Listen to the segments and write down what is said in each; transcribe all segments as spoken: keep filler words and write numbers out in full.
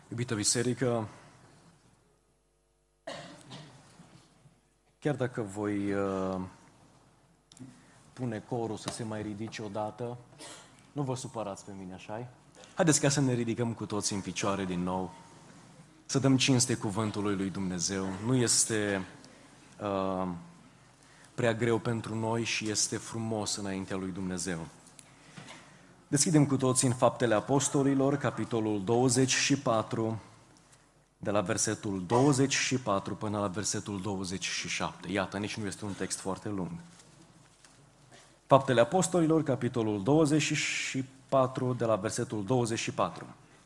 Iubită biserică, chiar dacă voi uh, pune corul să se mai ridice odată, nu vă supărați pe mine, așa-i? Haideți ca să ne ridicăm cu toții în picioare din nou, să dăm cinste cuvântului lui Dumnezeu. Nu este uh, prea greu pentru noi și este frumos înaintea lui Dumnezeu. Deschidem cu toții în Faptele Apostolilor, capitolul douăzeci și patru, de la versetul douăzeci și patru până la versetul douăzeci și șapte. Iată, nici nu este un text foarte lung. Faptele Apostolilor, capitolul douăzeci și patru, de la versetul douăzeci și patru.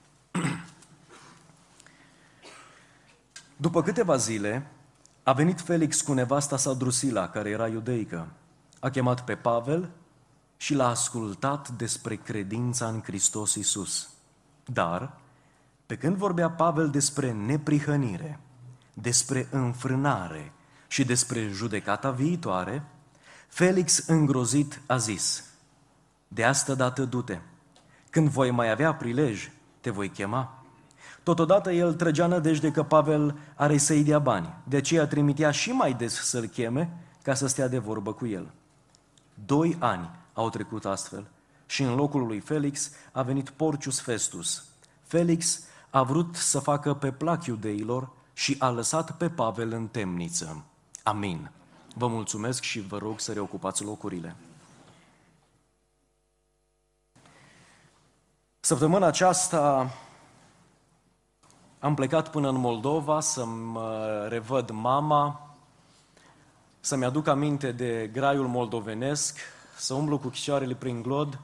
După câteva zile, a venit Felix cu nevasta sa Drusila, care era iudeică. A chemat pe Pavel și l-a ascultat despre credința în Hristos Iisus. Dar, pe când vorbea Pavel despre neprihănire, despre înfrânare și despre judecata viitoare, Felix, îngrozit, a zis: de asta dată du-te, când voi mai avea prilej, te voi chema. Totodată el trăgea nădejde că Pavel are să-i dea bani, de aceea trimitea și mai des să-l cheme ca să stea de vorbă cu el. Doi ani au trecut astfel și în locul lui Felix a venit Porcius Festus. Felix a vrut să facă pe plac iudeilor și a lăsat pe Pavel în temniță. Amin. Vă mulțumesc și vă rog să reocupați locurile. Săptămâna aceasta am plecat până în Moldova să-mi revăd mama, să-mi aduc aminte de graiul moldovenesc, să umblu cu picioarele prin glod.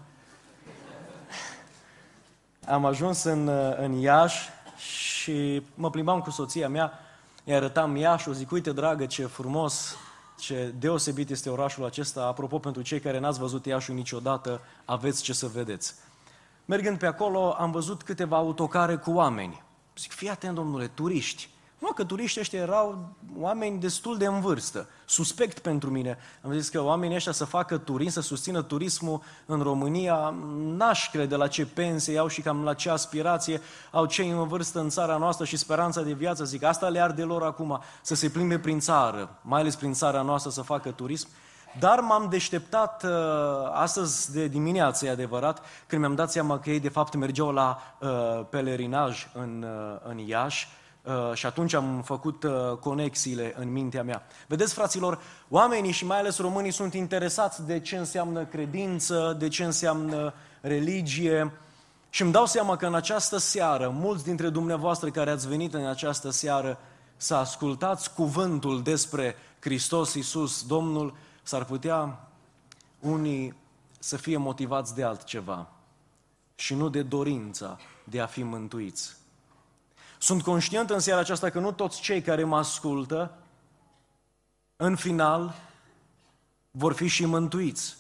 Am ajuns în, în Iași și mă plimbam cu soția mea, îi arătam Iașul, zic: uite, dragă, ce frumos, ce deosebit este orașul acesta. Apropo, pentru cei care n-ați văzut Iașul niciodată, aveți ce să vedeți. Mergând pe acolo, am văzut câteva autocare cu oameni. Zic: fii atent, domnule, turiști. Nu, că turiștii ăștia erau oameni destul de în vârstă. Suspect pentru mine. Am zis că oamenii ăștia să facă turism, să susțină turismul în România, n-aș crede la ce pensie au și cam la ce aspirație au cei în vârstă în țara noastră și speranța de viață. Zic, asta le arde lor acum, să se plimbe prin țară, mai ales prin țara noastră, să facă turism. Dar m-am deșteptat uh, astăzi de dimineață, e adevărat, când mi-am dat seama că ei de fapt mergeau la uh, pelerinaj în, uh, în Iași. Uh, și atunci am făcut uh, conexiile în mintea mea. Vedeți, fraților, oamenii și mai ales românii sunt interesați de ce înseamnă credință, de ce înseamnă religie și îmi dau seama că în această seară, mulți dintre dumneavoastră care ați venit în această seară să ascultați cuvântul despre Hristos Iisus, Domnul, s-ar putea unii să fie motivați de altceva și nu de dorința de a fi mântuiți. Sunt conștient în seara aceasta că nu toți cei care mă ascultă, în final, vor fi și mântuiți.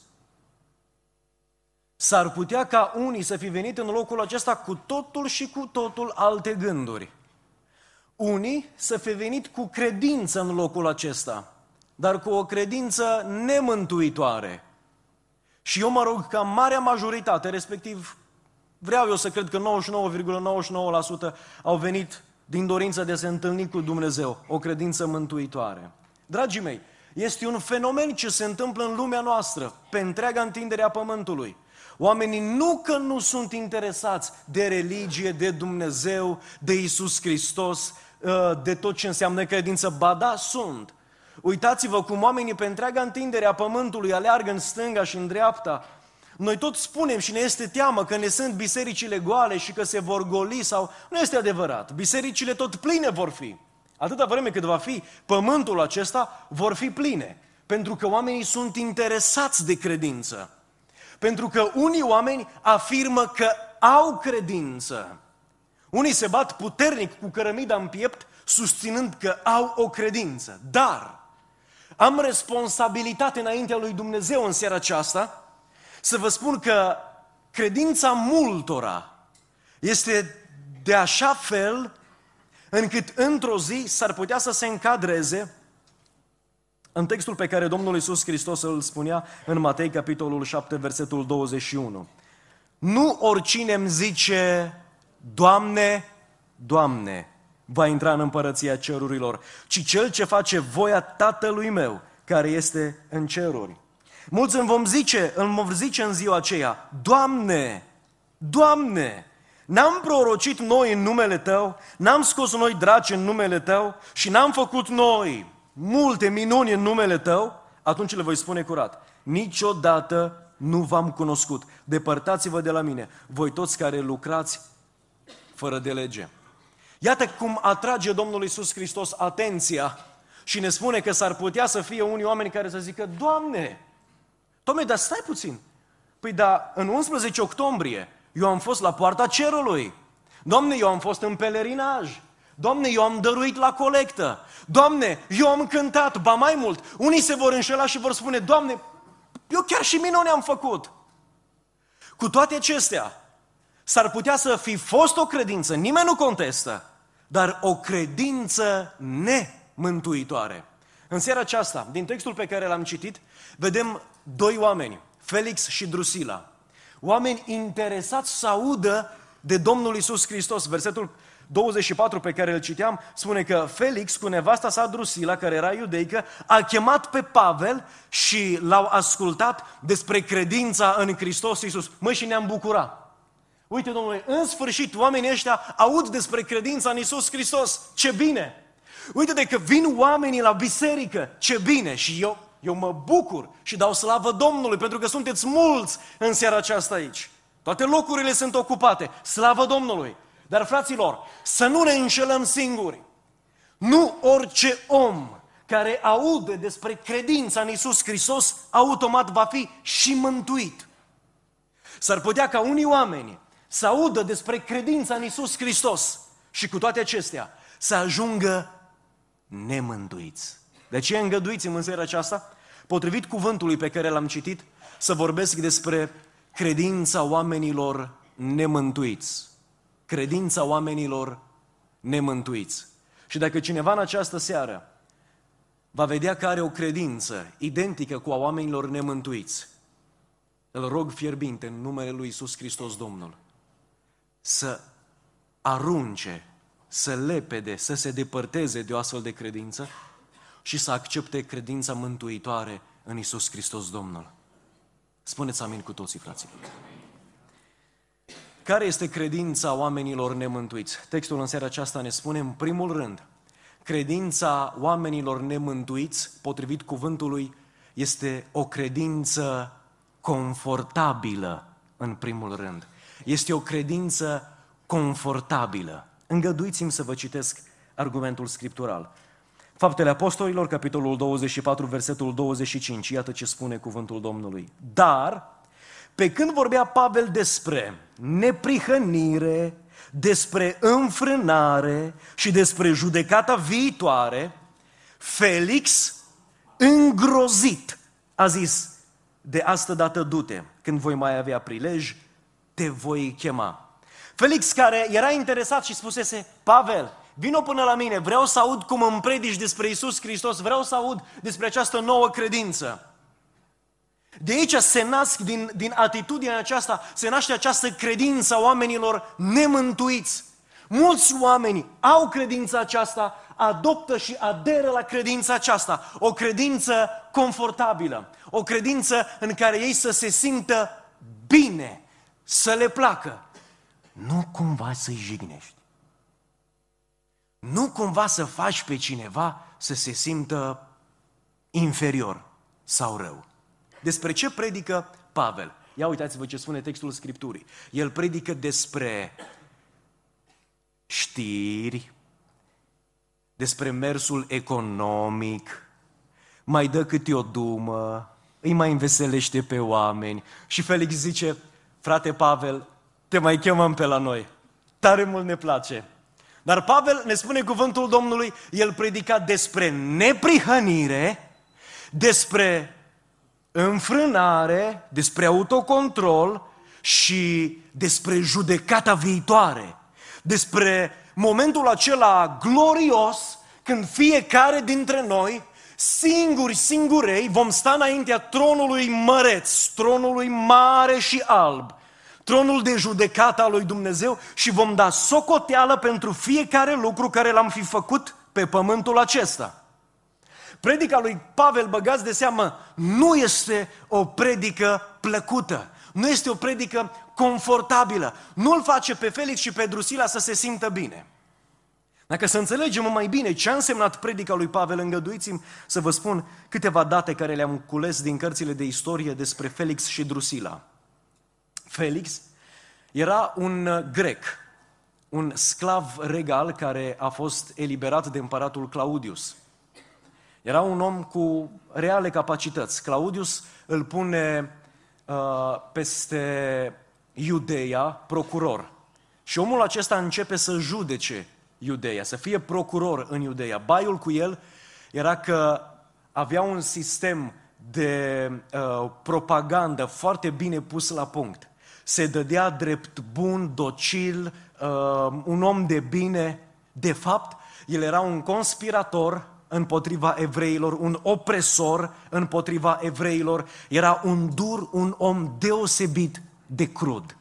S-ar putea ca unii să fi venit în locul acesta cu totul și cu totul alte gânduri. Unii să fi venit cu credință în locul acesta, dar cu o credință nemântuitoare. Și eu mă rog ca marea majoritate, respectiv vreau eu să cred că nouăzeci și nouă virgulă nouăzeci și nouă la sută au venit din dorința de a se întâlni cu Dumnezeu, o credință mântuitoare. Dragii mei, este un fenomen ce se întâmplă în lumea noastră, pe întreaga întindere a pământului. Oamenii nu că nu sunt interesați de religie, de Dumnezeu, de Iisus Hristos, de tot ce înseamnă credință, ba da, sunt. Uitați-vă cum oamenii pe întreaga întindere a pământului aleargă în stânga și în dreapta. Noi tot spunem și ne este teamă că ne sunt bisericile goale și că se vor goli sau... Nu este adevărat. Bisericile tot pline vor fi. Atâta vreme cât va fi pământul acesta, vor fi pline. Pentru că oamenii sunt interesați de credință. Pentru că unii oameni afirmă că au credință. Unii se bat puternic cu cărămida în piept, susținând că au o credință. Dar am responsabilitate înaintea lui Dumnezeu în seara aceasta să vă spun că credința multora este de așa fel încât într-o zi s-ar putea să se încadreze în textul pe care Domnul Iisus Hristos îl spunea în Matei, capitolul șapte, versetul douăzeci și unu. Nu oricine îmi zice, Doamne, Doamne, va intra în împărăția cerurilor, ci cel ce face voia Tatălui meu, care este în ceruri. Mulți îmi vom zice, îmi vom zice în ziua aceea, Doamne, Doamne, n-am prorocit noi în numele Tău, n-am scos noi draci în numele Tău și n-am făcut noi multe minuni în numele Tău? Atunci le voi spune curat, niciodată nu v-am cunoscut, depărtați-vă de la mine, voi toți care lucrați fără de lege. Iată cum atrage Domnul Iisus Hristos atenția și ne spune că s-ar putea să fie unii oameni care să zică, Doamne, Doamne, dar stai puțin, păi da, în unsprezece octombrie eu am fost la poarta cerului, Doamne, eu am fost în pelerinaj, Doamne, eu am dăruit la colectă, Doamne, eu am cântat, ba mai mult, unii se vor înșela și vor spune, Doamne, eu chiar și minuni am făcut. Cu toate acestea, s-ar putea să fi fost o credință, nimeni nu contestă, dar o credință nemântuitoare. În seara aceasta, din textul pe care l-am citit, vedem doi oameni, Felix și Drusila. Oameni interesați să audă de Domnul Iisus Hristos. Versetul douăzeci și patru pe care îl citeam spune că Felix cu nevasta sa Drusila, care era iudeică, a chemat pe Pavel și l-au ascultat despre credința în Hristos Iisus. Măi, și ne-am bucurat. Uite, Domnule, în sfârșit oamenii ăștia aud despre credința în Iisus Hristos. Ce bine! Uite de că vin oamenii la biserică. Ce bine! Și eu, eu mă bucur și dau slavă Domnului pentru că sunteți mulți în seara aceasta aici. Toate locurile sunt ocupate. Slavă Domnului! Dar, fraților, să nu ne înșelăm singuri. Nu orice om care aude despre credința în Iisus Hristos, automat va fi și mântuit. S-ar putea ca unii oameni să audă despre credința în Iisus Hristos și cu toate acestea să ajungă nemântuiți. De aceea îngăduiți-mi în seara aceasta, potrivit cuvântului pe care l-am citit, să vorbesc despre credința oamenilor nemântuiți. Credința oamenilor nemântuiți. Și dacă cineva în această seară va vedea că are o credință identică cu a oamenilor nemântuiți, îl rog fierbinte în numele lui Iisus Hristos Domnul să arunce, să lepede, să se depărteze de o astfel de credință și să accepte credința mântuitoare în Iisus Hristos Domnul. Spuneți amin cu toții, fraților. Care este credința oamenilor nemântuiți? Textul în seara aceasta ne spune, în primul rând, credința oamenilor nemântuiți, potrivit cuvântului, este o credință confortabilă, în primul rând. Este o credință confortabilă. Îngăduiți-mi să vă citesc argumentul scriptural. Faptele Apostolilor, capitolul douăzeci și patru, versetul douăzeci și cinci. Iată ce spune cuvântul Domnului. Dar, pe când vorbea Pavel despre neprihănire, despre înfrânare și despre judecata viitoare, Felix, îngrozit, a zis, de astă dată du-te, când voi mai avea prilej, te voi chema. Felix, care era interesat și spusese, Pavel, vino până la mine, vreau să aud cum îmi predici despre Iisus Hristos, vreau să aud despre această nouă credință. De aici se nasc, din, din atitudinea aceasta, se naște această credință a oamenilor nemântuiți. Mulți oameni au credința aceasta, adoptă și aderă la credința aceasta, o credință confortabilă, o credință în care ei să se simtă bine, să le placă. Nu cumva să-i jignești. Nu cumva să faci pe cineva să se simtă inferior sau rău. Despre ce predică Pavel? Ia uitați-vă ce spune textul Scripturii. El predică despre știri, despre mersul economic, mai dă câte o dumă, îi mai înveselește pe oameni. Și Felix zice, frate Pavel, te mai chemăm pe la noi. Tare mult ne place. Dar Pavel ne spune cuvântul Domnului, el predica despre neprihănire, despre înfrânare, despre autocontrol și despre judecata viitoare. Despre momentul acela glorios când fiecare dintre noi, singuri, singurei, vom sta înaintea tronului măreț, tronului mare și alb, tronul de judecată al lui Dumnezeu și vom da socoteală pentru fiecare lucru care l-am fi făcut pe pământul acesta. Predica lui Pavel, băgați de seamă, nu este o predică plăcută, nu este o predică confortabilă, nu îl face pe Felix și pe Drusila să se simtă bine. Dacă să înțelegem mai bine ce a însemnat predica lui Pavel, îngăduiți-mi să vă spun câteva date care le-am cules din cărțile de istorie despre Felix și Drusila. Felix era un grec, un sclav regal care a fost eliberat de împăratul Claudius. Era un om cu reale capacități. Claudius îl pune uh, peste Iudeia procuror. Și omul acesta începe să judece Iudeia, să fie procuror în Iudeia. Baiul cu el era că avea un sistem de uh, propagandă foarte bine pus la punct. Se dădea drept bun, docil, uh, un om de bine. De fapt, el era un conspirator împotriva evreilor, un opresor împotriva evreilor. Era un dur, un om deosebit de crud,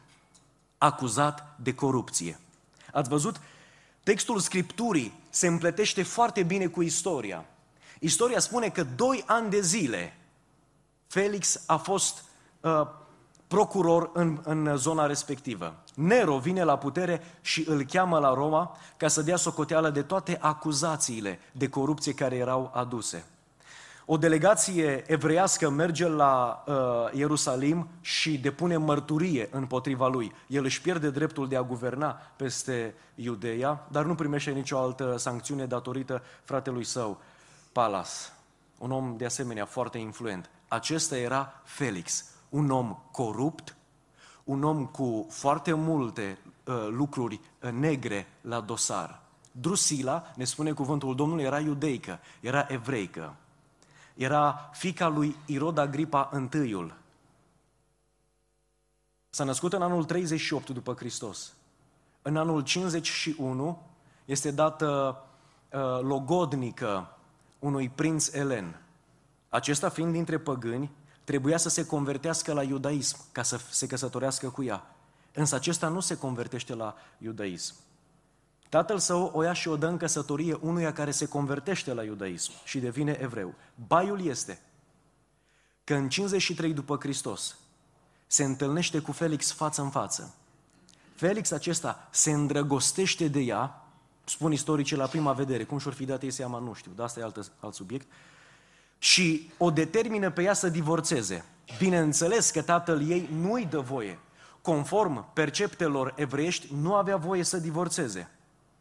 acuzat de corupție. Ați văzut? Textul Scripturii se împletește foarte bine cu istoria. Istoria spune că doi ani de zile Felix a fost uh, procuror în, în zona respectivă. Nero vine la putere și îl cheamă la Roma ca să dea socoteală de toate acuzațiile de corupție care erau aduse. O delegație evreiască merge la uh, Ierusalim și depune mărturie împotriva lui. El își pierde dreptul de a guverna peste Iudeia, dar nu primește nicio altă sancțiune datorită fratelui său, Palas, un om de asemenea foarte influent. Acesta era Felix, un om corupt, un om cu foarte multe uh, lucruri uh, negre la dosar. Drusila, ne spune cuvântul Domnului, era iudeică, era evreică. Era fiica lui Irod Agripa întâiul. S-a născut în anul treizeci și opt după Hristos. În anul cincizeci și unu este dată uh, logodnică unui prinț elen. Acesta, fiind dintre păgâni, trebuia să se convertească la iudaism ca să se căsătorească cu ea. Însă acesta nu se convertește la iudaism. Tatăl său o ia și o dă în căsătorie unuia care se convertește la iudaism și devine evreu. Baiul este că în cincizeci și trei după Hristos se întâlnește cu Felix față în față. Felix acesta se îndrăgostește de ea, spun istoricii la prima vedere, cum și-or fi dat ei seama, nu știu, dar asta e alt, alt subiect, și o determină pe ea să divorțeze. Bineînțeles că tatăl ei nu îi dă voie. Conform perceptelor evreiești, nu avea voie să divorțeze.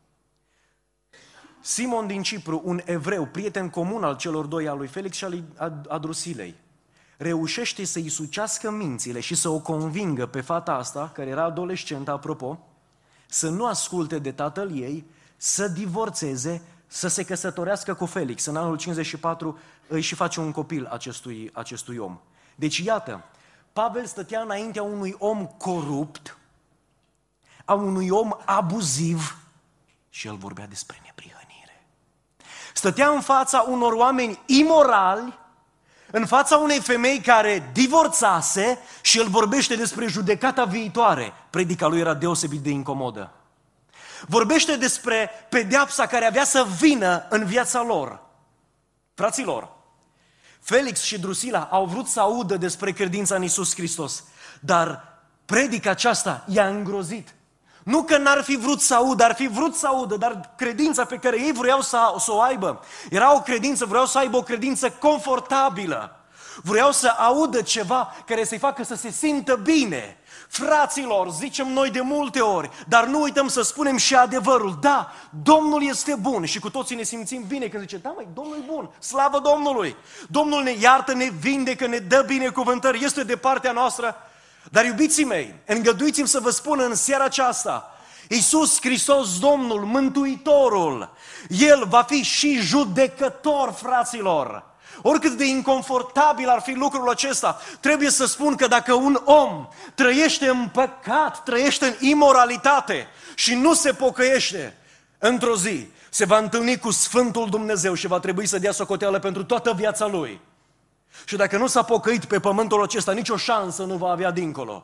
Simon din Cipru, un evreu, prieten comun al celor doi, al lui Felix și al lui Drusilei, reușește să-i sucească mințile și să o convingă pe fata asta, care era adolescentă, apropo, să nu asculte de tatăl ei, să divorțeze, să se căsătorească cu Felix. În anul cincizeci și patru îi și face un copil acestui, acestui om. Deci iată, Pavel stătea înaintea unui om corupt, a unui om abuziv și el vorbea despre neprihănire. Stătea în fața unor oameni imorali, în fața unei femei care divorțase și el vorbește despre judecata viitoare. Predica lui era deosebit de incomodă. Vorbește despre pedeapsa care avea să vină în viața lor. Fraților, Felix și Drusila au vrut să audă despre credința în Iisus Hristos, dar predica aceasta i-a îngrozit. Nu că n-ar fi vrut să audă, ar fi vrut să audă, dar credința pe care ei vreau să, să o aibă era o credință, vreau să aibă o credință confortabilă. Vreau să audă ceva care să-i facă să se simtă bine. Fraților, zicem noi de multe ori, dar nu uităm să spunem și adevărul. Da, Domnul este bun și cu toții ne simțim bine când zice, da măi, Domnul e bun, slavă Domnului. Domnul ne iartă, ne vindecă, ne dă binecuvântări, este de partea noastră. Dar iubiții mei, îngăduiți-mi să vă spun în seara aceasta, Iisus Hristos, Domnul, Mântuitorul, El va fi și judecător, fraților. Oricât de inconfortabil ar fi lucrul acesta, trebuie să spun că dacă un om trăiește în păcat, trăiește în imoralitate și nu se pocăiește, într-o zi se va întâlni cu Sfântul Dumnezeu și va trebui să dea socoteală pentru toată viața lui. Și dacă nu s-a pocăit pe pământul acesta, nicio șansă nu va avea dincolo.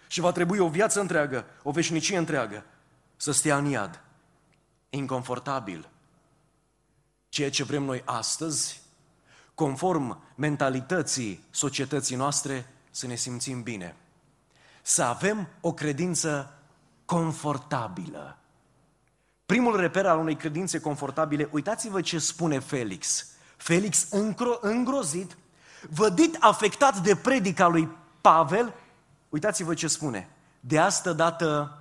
și va trebui o viață întreagă, o veșnicie întreagă, să stea în iad. Inconfortabil. Ceea ce vrem noi astăzi, conform mentalității societății noastre, să ne simțim bine. Să avem o credință confortabilă. Primul reper al unei credințe confortabile, uitați-vă ce spune Felix. Felix, îngrozit, vădit afectat de predica lui Pavel, uitați-vă ce spune. De asta dată,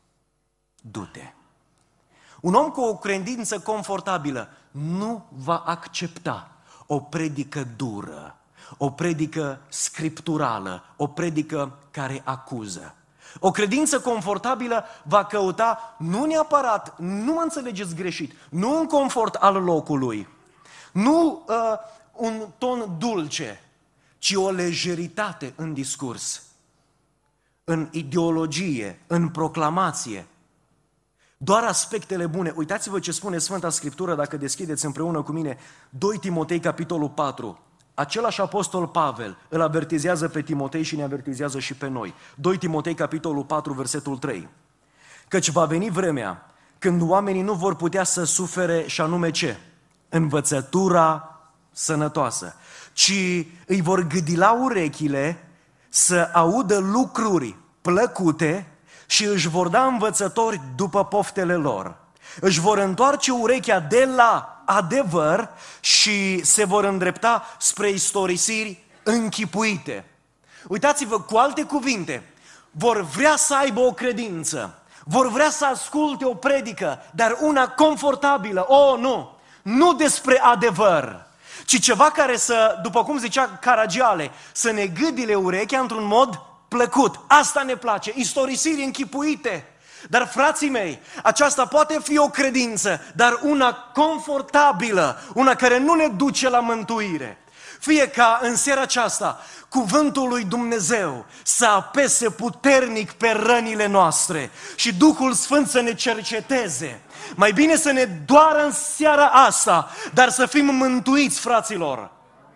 du-te. Un om cu o credință confortabilă nu va accepta o predică dură, o predică scripturală, o predică care acuză. O credință confortabilă va căuta nu neapărat, nu mă înțelegeți greșit, nu un confort al locului, nu uh, un ton dulce, ci o lejeritate în discurs, în ideologie, în proclamație. Doar aspectele bune. Uitați-vă ce spune Sfânta Scriptură, dacă deschideți împreună cu mine doi Timotei, capitolul patru. Același apostol Pavel îl avertizează pe Timotei și ne avertizează și pe noi. doi Timotei, capitolul patru, versetul trei. Căci va veni vremea când oamenii nu vor putea să sufere, și anume ce? Învățătura sănătoasă, ci îi vor gâdila urechile să audă lucruri plăcute și își vor da învățători după poftele lor. Își vor întoarce urechea de la adevăr și se vor îndrepta spre istorisiri închipuite. Uitați-vă, cu alte cuvinte, vor vrea să aibă o credință, vor vrea să asculte o predică, dar una confortabilă. Oh, nu! Nu despre adevăr, ci ceva care să, după cum zicea Caragiale, să ne gâdile urechea într-un mod plăcut. Asta ne place, istorisiri închipuite. Dar, frații mei, aceasta poate fi o credință, dar una confortabilă, una care nu ne duce la mântuire. Fie ca în seara aceasta cuvântul lui Dumnezeu să apese puternic pe rănile noastre și Duhul Sfânt să ne cerceteze. Mai bine să ne doară în seara asta, dar să fim mântuiți, fraților.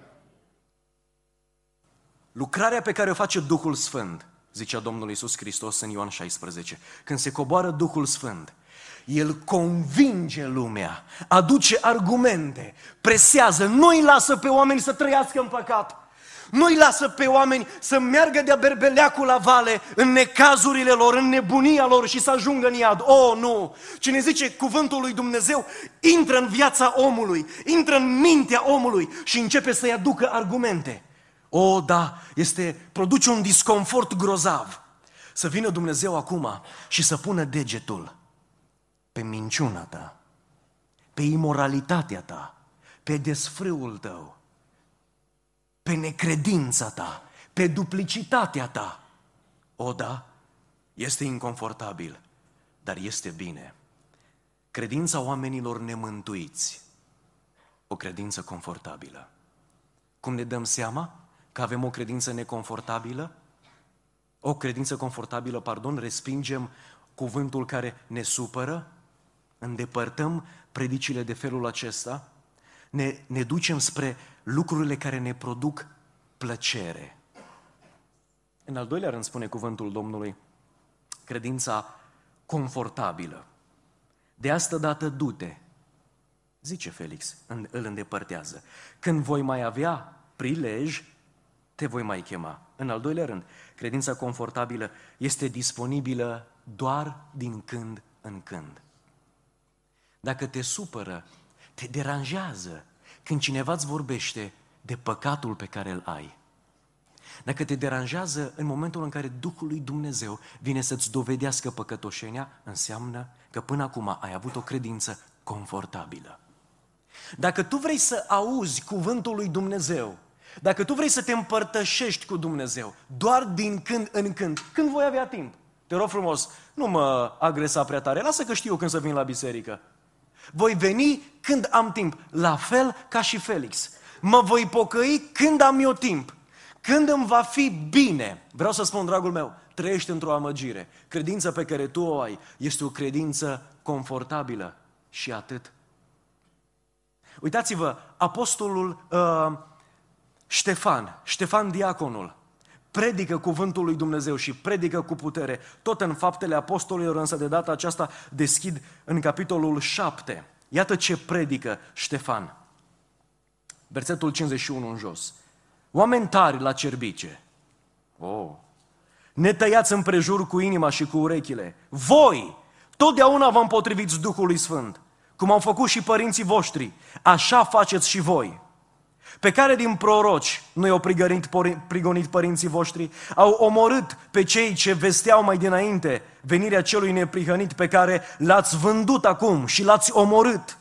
Lucrarea pe care o face Duhul Sfânt, zicea Domnul Iisus Hristos în Ioan șaisprezece, când se coboară Duhul Sfânt, El convinge lumea, aduce argumente, presează, nu îi lasă pe oameni să trăiască în păcat, nu îi lasă pe oameni să meargă de-a berbeleacul la vale în necazurile lor, în nebunia lor și să ajungă în iad. Oh, nu! Cine zice cuvântul lui Dumnezeu, intră în viața omului, intră în mintea omului și începe să-i aducă argumente. Oh, da, este, produce un disconfort grozav. Să vină Dumnezeu acum și să pună degetul pe minciuna ta, pe imoralitatea ta, pe desfrâul tău, pe necredința ta, pe duplicitatea ta. O, da, este inconfortabil, dar este bine. Credința oamenilor nemântuiți, o credință confortabilă. Cum ne dăm seama că avem o credință neconfortabilă? O credință confortabilă, pardon, respingem cuvântul care ne supără, îndepărtăm predicile de felul acesta, ne, ne ducem spre lucrurile care ne produc plăcere. În al doilea rând spune cuvântul Domnului, credința confortabilă. De asta dată du-te, zice Felix, îl îndepărtează. Când voi mai avea prilej, te voi mai chema. În al doilea rând, credința confortabilă este disponibilă doar din când în când. Dacă te supără, te deranjează când cineva îți vorbește de păcatul pe care îl ai. Dacă te deranjează în momentul în care Duhul lui Dumnezeu vine să-ți dovedească păcătoșenia, înseamnă că până acum ai avut o credință confortabilă. Dacă tu vrei să auzi cuvântul lui Dumnezeu, dacă tu vrei să te împărtășești cu Dumnezeu, doar din când în când, când voi avea timp, te rog frumos, nu mă agresa prea tare, lasă că știu eu când să vin la biserică. Voi veni când am timp, la fel ca și Felix. Mă voi pocăi când am eu timp, când îmi va fi bine. Vreau să spun, dragul meu, trăiești într-o amăgire. Credința pe care tu o ai este o credință confortabilă și atât. Uitați-vă, apostolul uh, Ștefan, Ștefan diaconul, predică cuvântul lui Dumnezeu și predică cu putere. Tot în Faptele Apostolilor, însă de data aceasta deschid în capitolul șapte. Iată ce predică Ștefan. Versetul cincizeci și unu în jos. Oameni tari la cerbice. Oh. Ne tăiați împrejur cu inima și cu urechile. Voi, totdeauna vă împotriviți Duhului Sfânt, cum au făcut și părinții voștri, așa faceți și voi. Pe care din proroci nu i-au prigonit, prigonit părinții voștri, au omorât pe cei ce vesteau mai dinainte venirea celui neprihănit pe care l-ați vândut acum și l-ați omorât.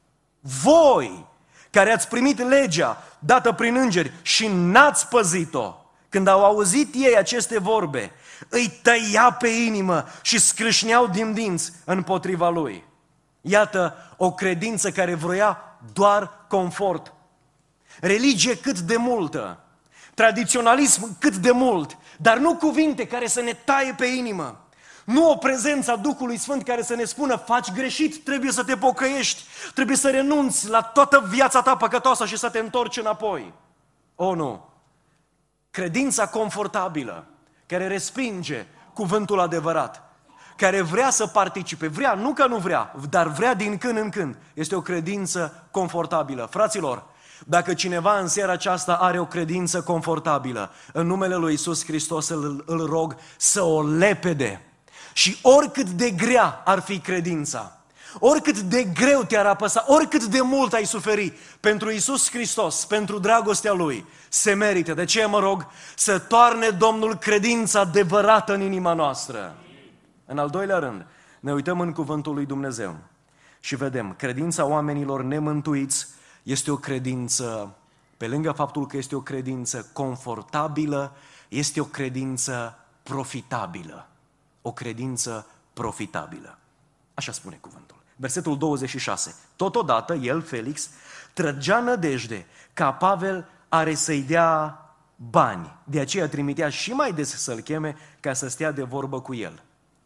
Voi, care ați primit legea dată prin îngeri și n-ați păzit-o, când au auzit ei aceste vorbe, îi tăia pe inimă și scrâșneau din dinți împotriva lui. Iată o credință care vroia doar confort. Religie cât de multă, tradiționalism cât de mult, dar nu cuvinte care să ne taie pe inimă. Nu o prezență a Duhului Sfânt care să ne spună, faci greșit, trebuie să te pocăiești, trebuie să renunți la toată viața ta păcătoasă și să te întorci înapoi. O, nu! Credința confortabilă, care respinge cuvântul adevărat, care vrea să participe, vrea, nu că nu vrea, dar vrea din când în când, este o credință confortabilă. Fraților, dacă cineva în seara aceasta are o credință confortabilă, în numele lui Iisus Hristos îl, îl rog să o lepede. Și oricât de grea ar fi credința, oricât de greu te-ar apăsa, oricât de mult ai suferi pentru Iisus Hristos, pentru dragostea Lui, se merită. De aceea mă rog să toarne Domnul credința adevărată în inima noastră. În al doilea rând, ne uităm în cuvântul lui Dumnezeu și vedem, credința oamenilor nemântuiți este o credință, pe lângă faptul că este o credință confortabilă, este o credință profitabilă. O credință profitabilă. Așa spune cuvântul. Versetul douăzeci și șase. Totodată, el, Felix, trăgea nădejde ca Pavel are să-i dea bani. De aceea trimitea și mai des să-l cheme ca să stea de vorbă cu el.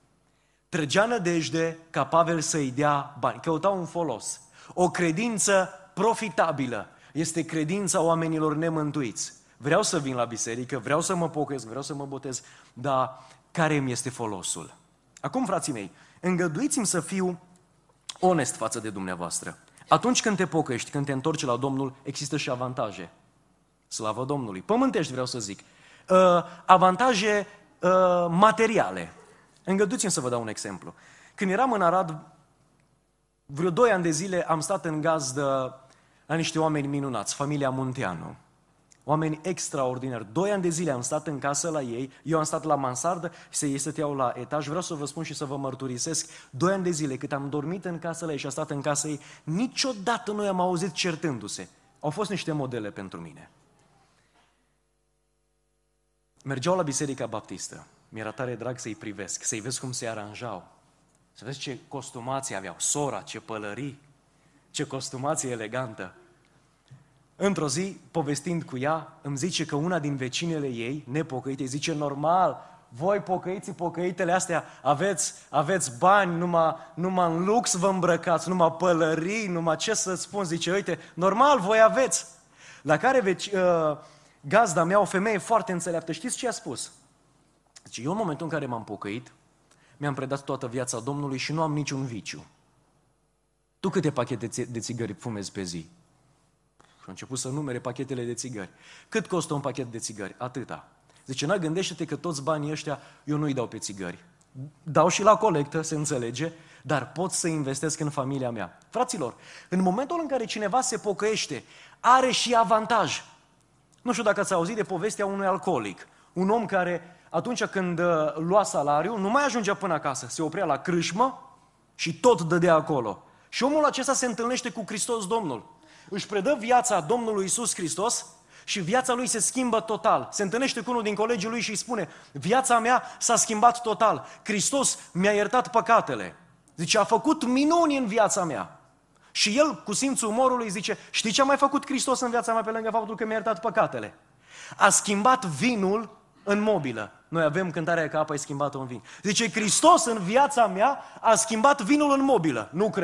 Trăgea nădejde ca Pavel să-i dea bani. Căuta un folos. O credință profitabilă este credința oamenilor nemântuiți. Vreau să vin la biserică, vreau să mă pocăiesc, vreau să mă botez, dar care îmi este folosul? Acum, frații mei, îngăduiți-mi să fiu onest față de dumneavoastră. Atunci când te pocăiești, când te întorci la Domnul, există și avantaje. Slavă Domnului! Pământești, vreau să zic. Uh, avantaje uh, materiale. Îngăduiți-mi să vă dau un exemplu. Când eram în Arad, vreo doi ani de zile am stat în gazdă la niște oameni minunați, familia Munteanu. Oameni extraordinari. Doi ani de zile am stat în casă la ei, eu am stat la mansardă și ei stăteau la etaj. Vreau să vă spun și să vă mărturisesc, doi ani de zile cât am dormit în casă la ei și am stat în casă ei, niciodată nu i-am auzit certându-se. Au fost niște modele pentru mine. Mergeau la Biserica Baptistă. Mi-era tare drag să-i privesc, să-i vezi cum se aranjau. Să vezi ce costumații aveau, sora, ce pălării, ce costumație elegantă. Într-o zi, povestind cu ea, îmi zice că una din vecinele ei, nepocăite, zice, normal, voi pocăiții, pocăitele astea, aveți, aveți bani, numai, numai în lux vă îmbrăcați, numai pălării, numai ce să spun, zice, uite, normal, voi aveți. La care veci, uh, gazda mea, o femeie foarte înțeleaptă, știți ce a spus? Zice, eu în momentul în care m-am pocăit, mi-am predat toată viața Domnului și nu am niciun viciu. Tu câte pachete de țigări fumezi pe zi? Și a început să numere pachetele de țigări. Cât costă un pachet de țigări? Atâta. Zice, na, gândește-te că toți banii ăștia eu nu-i dau pe țigări. Dau și la colectă, se înțelege, dar pot să investesc în familia mea. Fraților, în momentul în care cineva se pocăiește, are și avantaj. Nu știu dacă ați auzit de povestea unui alcoolic. Un om care, atunci când lua salariu, nu mai ajungea până acasă. Se oprea la crâșmă și tot dădea acolo. Și omul acesta se întâlnește cu Hristos Domnul. Își predă viața Domnului Iisus Hristos și viața lui se schimbă total. Se întâlnește cu unul din colegii lui și îi spune, viața mea s-a schimbat total. Hristos mi-a iertat păcatele. Zice, a făcut minuni în viața mea. Și el, cu simțul umorului, zice, știi ce a mai făcut Hristos în viața mea pe lângă faptul că mi-a iertat păcatele? A schimbat vinul în mobilă. Noi avem cântarea că apa e schimbată în vin. Zice, Hristos în viața mea a schimbat vinul în mobilă. Nu cred.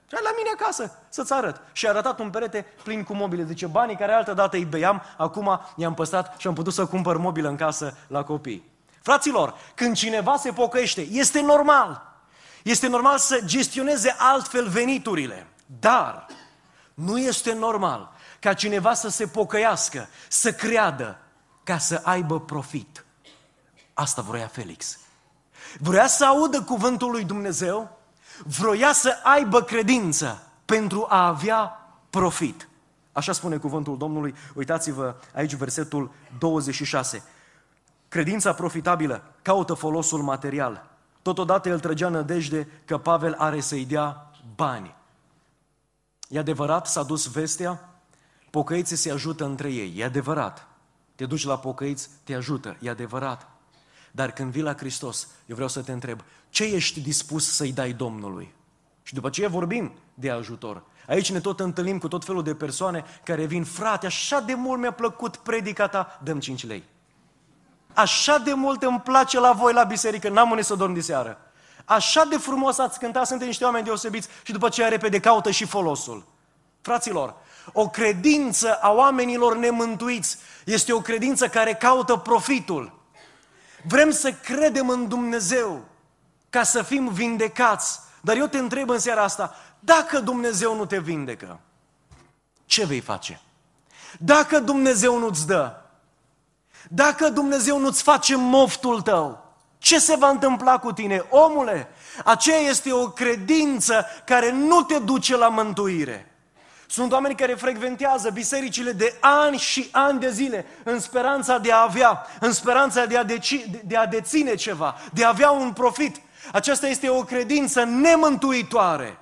Și hai la mine acasă să-ți arăt. Și a arătat un perete plin cu mobile. Zice, banii care altă dată îi beiam, acum i-am păstrat și am putut să cumpăr mobilă în casă la copii. Fraților, când cineva se pocăiește, este normal. Este normal să gestioneze altfel veniturile. Dar nu este normal ca cineva să se pocăiască, să creadă ca să aibă profit. Asta vroia Felix. Vroia să audă cuvântul lui Dumnezeu, vroia să aibă credință pentru a avea profit. Așa spune cuvântul Domnului. Uitați-vă aici versetul douăzeci și șase. Credința profitabilă caută folosul material. Totodată el trăgea nădejde că Pavel are să-i dea bani. E adevărat, s-a dus vestea, pocăiții se ajută între ei. E adevărat. Te duci la pocăiți, te ajută. E adevărat. Dar când vii la Hristos, eu vreau să te întreb, ce ești dispus să-i dai Domnului? Și după aceea vorbim de ajutor. Aici ne tot întâlnim cu tot felul de persoane care vin, frate, așa de mult mi-a plăcut predica ta, dăm cinci lei. Așa de mult îmi place la voi la biserică, n-am unde să dorm de seară. Așa de frumos ați cântat, suntem niște oameni deosebiți și după aceea repede caută și folosul. Fraților, o credință a oamenilor nemântuiți este o credință care caută profitul. Vrem să credem în Dumnezeu ca să fim vindecați. Dar eu te întreb în seara asta, dacă Dumnezeu nu te vindecă, ce vei face? Dacă Dumnezeu nu-ți dă, dacă Dumnezeu nu-ți face moftul tău, ce se va întâmpla cu tine? Omule, aceea este o credință care nu te duce la mântuire. Sunt oameni care frecventează bisericile de ani și ani de zile în speranța de a avea, în speranța de a, deci, de a deține ceva, de a avea un profit. Aceasta este o credință nemântuitoare.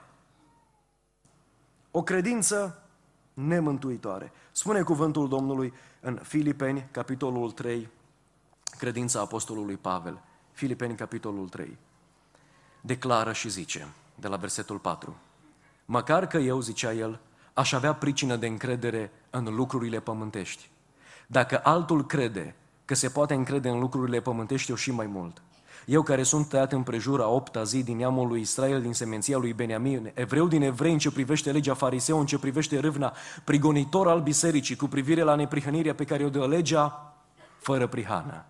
O credință nemântuitoare. Spune cuvântul Domnului în Filipeni, capitolul trei, credința apostolului Pavel. Filipeni, capitolul trei. Declară și zice, de la versetul patru. Măcar că eu, zicea el, aș avea pricină de încredere în lucrurile pământești. Dacă altul crede că se poate încrede în lucrurile pământești, eu și mai mult. Eu care sunt tăiat împrejur a opta zi din neamul lui Israel, din semenția lui Beniamin, evreu din evrei în ce privește legea fariseu, în ce privește râvna, prigonitor al bisericii cu privire la neprihănirea pe care o dă legea, fără prihană.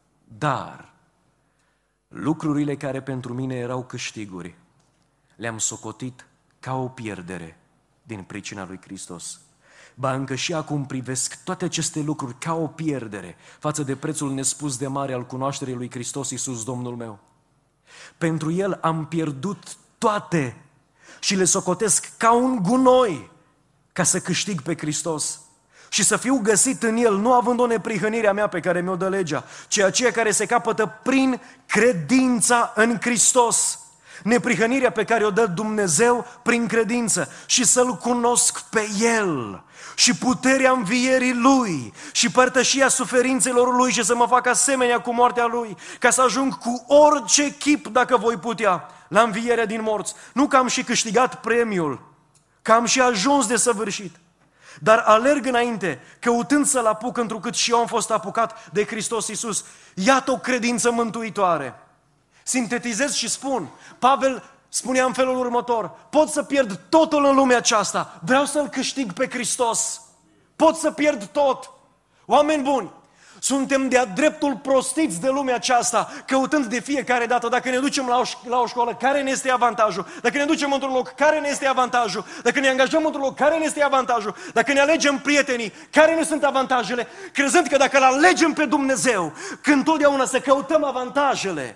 Dar lucrurile care pentru mine erau câștiguri, le-am socotit ca o pierdere din pricina lui Hristos. Ba încă și acum privesc toate aceste lucruri ca o pierdere față de prețul nespus de mare al cunoașterii lui Hristos Iisus, Domnul meu. Pentru El am pierdut toate și le socotesc ca un gunoi ca să câștig pe Hristos și să fiu găsit în El, nu având o neprihănire a mea pe care mi-o dă legea, ci aceea care se capătă prin credința în Hristos. Neprihănirea pe care o dă Dumnezeu prin credință și să-L cunosc pe El și puterea învierii Lui și părtășia suferințelor Lui și să mă fac asemenea cu moartea Lui, ca să ajung cu orice chip, dacă voi putea, la învierea din morți. Nu că am și câștigat premiul, că am și ajuns de săvârșit, dar alerg înainte, căutând să-L apuc, întrucât și eu am fost apucat de Hristos Iisus. Iată o credință mântuitoare. Sintetizez și spun, Pavel spunea în felul următor, pot să pierd totul în lumea aceasta, vreau să-L câștig pe Hristos, pot să pierd tot. Oameni buni, suntem de-a dreptul prostiți de lumea aceasta, căutând de fiecare dată, dacă ne ducem la o, la o școală, care ne este avantajul? Dacă ne ducem într-un loc, care ne este avantajul? Dacă ne angajăm într-un loc, care ne este avantajul? Dacă ne alegem prietenii, care ne sunt avantajele? Crezând că dacă îl alegem pe Dumnezeu, când totdeauna să căutăm avantajele,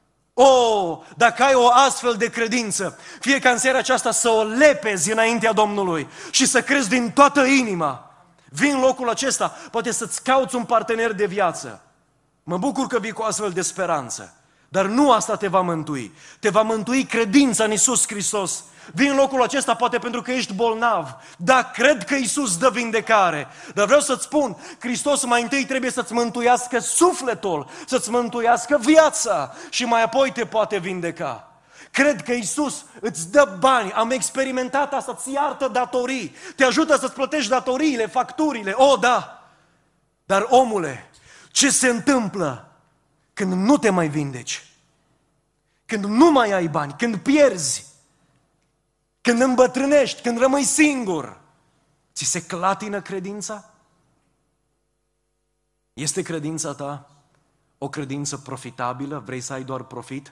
oh, dacă ai o astfel de credință, fie ca în seara aceasta să o lepezi înaintea Domnului și să crezi din toată inima. Vii în locul acesta, poate să-ți cauți un partener de viață. Mă bucur că vii cu astfel de speranță, dar nu asta te va mântui. Te va mântui credința în Iisus Hristos. Vii în locul acesta poate pentru că ești bolnav. Da, cred că Iisus dă vindecare. Dar vreau să-ți spun, Hristos mai întâi trebuie să-ți mântuiască sufletul, să-ți mântuiască viața și mai apoi te poate vindeca. Cred că Iisus îți dă bani, am experimentat asta, îți iartă datorii, te ajută să-ți plătești datoriile, facturile, o, da. Dar omule, ce se întâmplă când nu te mai vindeci? Când nu mai ai bani, când pierzi? Când îmbătrânești, când rămâi singur, ți se clatină credința? Este credința ta o credință profitabilă? Vrei să ai doar profit?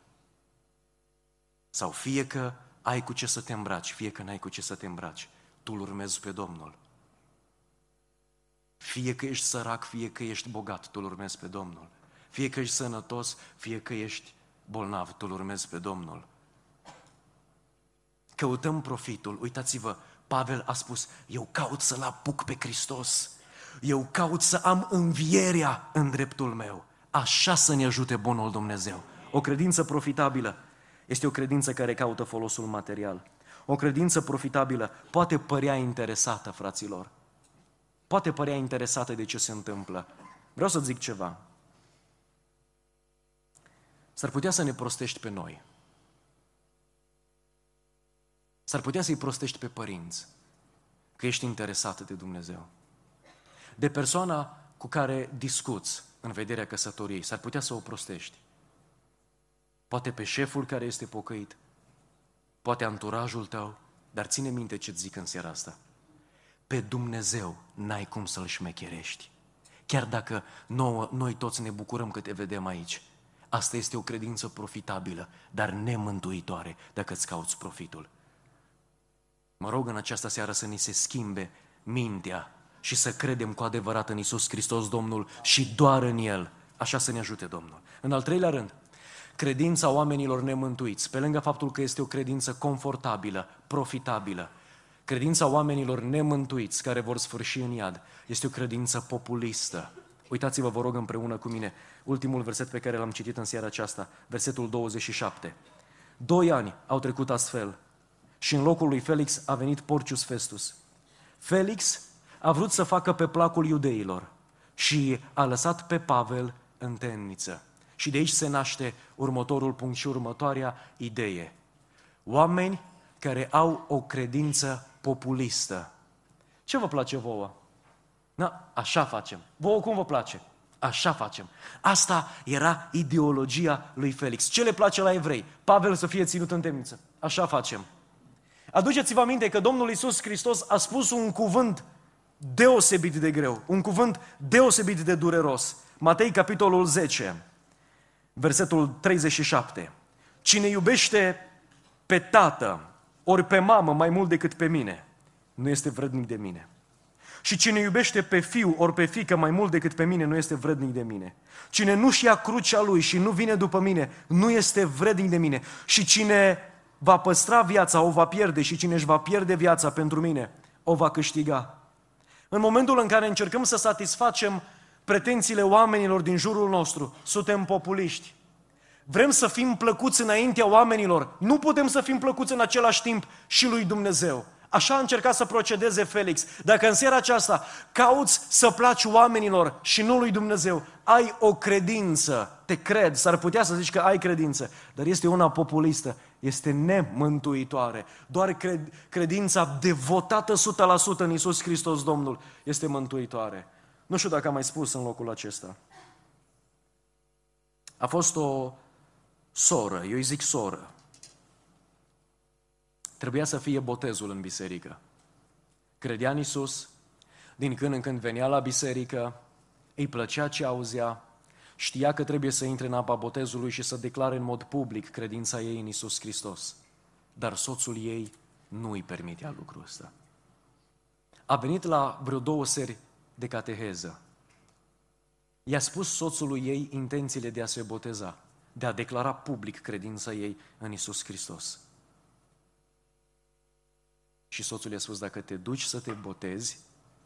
Sau fie că ai cu ce să te îmbraci, fie că n-ai cu ce să te îmbraci, tu îl urmezi pe Domnul. Fie că ești sărac, fie că ești bogat, tu îl urmezi pe Domnul. Fie că ești sănătos, fie că ești bolnav, tu îl urmezi pe Domnul. Căutăm profitul. Uitați-vă, Pavel a spus, eu caut să-L apuc pe Hristos. Eu caut să am învierea în dreptul meu. Așa să ne ajute bunul Dumnezeu. O credință profitabilă este o credință care caută folosul material. O credință profitabilă poate părea interesată, fraților. Poate părea interesată de ce se întâmplă. Vreau să zic ceva. S-ar putea să ne prostești pe noi. S-ar putea să-i prostești pe părinți, că ești interesat de Dumnezeu. De persoana cu care discuți în vederea căsătoriei, s-ar putea să o prostești. Poate pe șeful care este pocăit, poate anturajul tău, dar ține minte ce-ți zic în seara asta. Pe Dumnezeu n-ai cum să-L șmecherești. Chiar dacă nouă, noi toți ne bucurăm că te vedem aici. Asta este o credință profitabilă, dar nemântuitoare dacă îți cauți profitul. Mă rog în această seară să ni se schimbe mintea și să credem cu adevărat în Iisus Hristos Domnul și doar în El. Așa să ne ajute Domnul. În al treilea rând, credința oamenilor nemântuiți, pe lângă faptul că este o credință confortabilă, profitabilă, credința oamenilor nemântuiți care vor sfârși în iad este o credință populistă. Uitați-vă, vă rog, împreună cu mine, ultimul verset pe care l-am citit în seara aceasta, versetul douăzeci și șapte. Doi ani au trecut astfel și în locul lui Felix a venit Porcius Festus. Felix a vrut să facă pe placul iudeilor și a lăsat pe Pavel în temniță. Și de aici se naște următorul punct și următoarea idee. Oameni care au o credință populistă. Ce vă place vouă? Na, așa facem. Vouă cum vă place? Așa facem. Asta era ideologia lui Felix. Ce le place la evrei? Pavel să fie ținut în temniță. Așa facem. Aduceți-vă aminte că Domnul Iisus Hristos a spus un cuvânt deosebit de greu, un cuvânt deosebit de dureros. Matei, capitolul zece, versetul treizeci și șapte. Cine iubește pe tată ori pe mamă mai mult decât pe mine, nu este vrednic de mine. Și cine iubește pe fiu ori pe fiică mai mult decât pe mine, nu este vrednic de mine. Cine nu-și ia crucea lui și nu vine după mine, nu este vrednic de mine. Și cine va păstra viața, o va pierde, și cine își va pierde viața pentru mine, o va câștiga. În momentul în care încercăm să satisfacem pretențiile oamenilor din jurul nostru, suntem populiști. Vrem să fim plăcuți înaintea oamenilor, nu putem să fim plăcuți în același timp și lui Dumnezeu. Așa a încercat să procedeze Felix. Dacă în seara aceasta cauți să placi oamenilor și nu lui Dumnezeu, ai o credință, te cred, s-ar putea să zici că ai credință, dar este una populistă, este nemântuitoare. Doar cred, credința devotată o sută la sută în Iisus Hristos Domnul este mântuitoare. Nu știu dacă am mai spus în locul acesta. A fost o soră, eu îi zic soră. Trebuia să fie botezul în biserică. Credea în Iisus, din când în când venea la biserică, îi plăcea ce auzea, știa că trebuie să intre în apa botezului și să declare în mod public credința ei în Iisus Hristos. Dar soțul ei nu îi permitea lucrul ăsta. A venit la vreo două seri de cateheză. I-a spus soțului ei intențiile de a se boteza, de a declara public credința ei în Iisus Hristos. Și soțul i-a spus, dacă te duci să te botezi,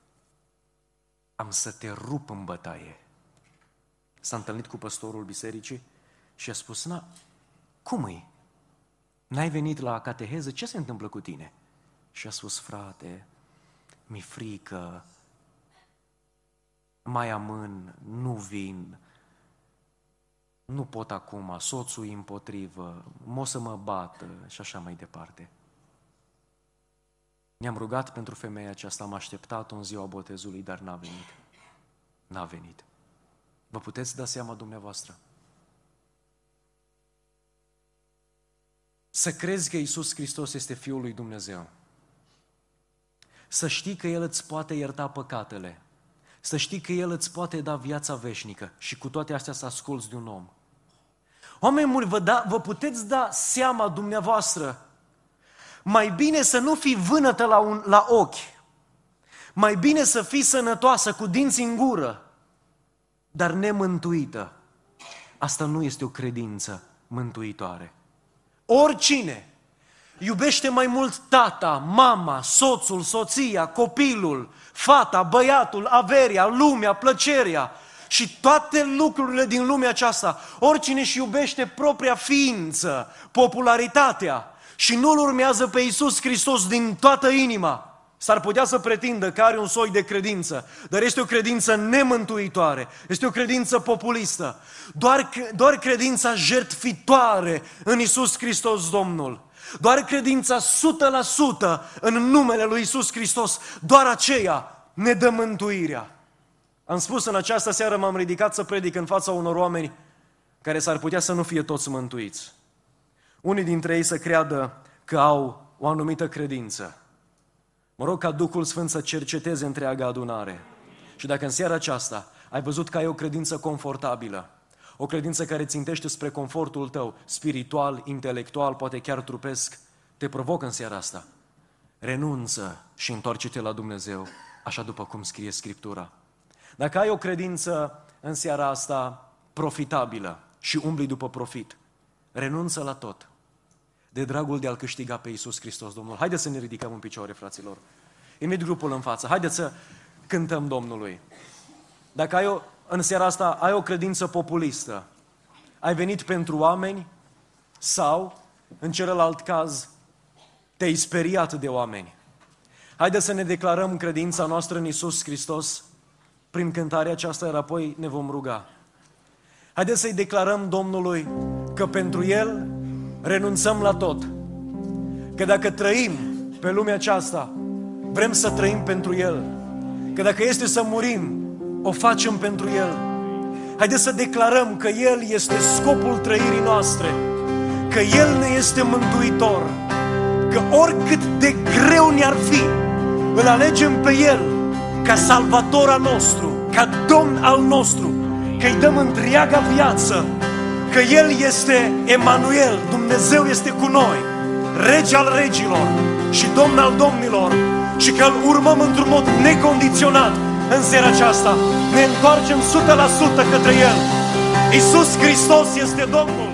am să te rup în bătaie. S-a întâlnit cu păstorul bisericii și a spus, na, cum e? N-ai venit la cateheză? Ce se întâmplă cu tine? Și a spus, frate, mi-e frică, mai amân, nu vin, nu pot acum, soțul e împotrivă, m-o să mă bată și așa mai departe. Ne-am rugat pentru femeia aceasta, am așteptat-o în ziua botezului, dar n-a venit. N-a venit. Vă puteți da seama dumneavoastră? să crezi că Iisus Hristos este Fiul lui Dumnezeu. Să știi că El îți poate ierta păcatele. Să știi că El îți poate da viața veșnică și cu toate astea să asculți de un om. Oameni mulți, vă, da, vă puteți da seama dumneavoastră, mai bine să nu fii vânătă la, un, la ochi, mai bine să fii sănătoasă, cu dinți în gură, dar nemântuită. Asta nu este o credință mântuitoare. Oricine iubește mai mult tata, mama, soțul, soția, copilul, fata, băiatul, averia, lumea, plăcerea și toate lucrurile din lumea aceasta, oricine își iubește propria ființă, popularitatea și nu-L urmează pe Iisus Hristos din toată inima, s-ar putea să pretindă că are un soi de credință, dar este o credință nemântuitoare, este o credință populistă. Doar, doar credința jertfitoare în Iisus Hristos Domnul, doar credința o sută la sută în numele lui Iisus Hristos, doar aceea ne dă mântuirea. Am spus în această seară, m-am ridicat să predic în fața unor oameni care s-ar putea să nu fie toți mântuiți. Unii dintre ei să creadă că au o anumită credință. Mă rog ca Duhul Sfânt să cerceteze întreaga adunare. Și dacă în seara aceasta ai văzut că ai o credință confortabilă, o credință care țintește spre confortul tău, spiritual, intelectual, poate chiar trupesc, te provoc în seara asta. Renunță și întoarce-te la Dumnezeu, așa după cum scrie Scriptura. Dacă ai o credință în seara asta profitabilă și umbli după profit, renunță la tot, de dragul de a-L câștiga pe Iisus Hristos Domnul. Haideți să ne ridicăm în picioare, fraților. Invit grupul în față. Haideți să cântăm Domnului. Dacă ai o, în seara asta ai o credință populistă, ai venit pentru oameni sau, în celălalt caz, te-ai speriat de oameni. Haideți să ne declarăm credința noastră în Iisus Hristos prin cântarea aceasta, iar apoi ne vom ruga. Haideți să-i declarăm Domnului că pentru El renunțăm la tot. Că dacă trăim pe lumea aceasta, vrem să trăim pentru El. Că dacă este să murim, o facem pentru El. Haideți să declarăm că El este scopul trăirii noastre. Că El ne este mântuitor. Că oricât de greu ne-ar fi, îl alegem pe El ca salvator al nostru, ca Domn al nostru, că îi dăm întreaga viață, că El este Emanuel, Dumnezeu este cu noi, Rege al regilor și Domn al domnilor, și că îl urmăm într-un mod necondiționat. În seara aceasta ne întoarcem o sută la sută către El. Iisus Hristos este Domnul.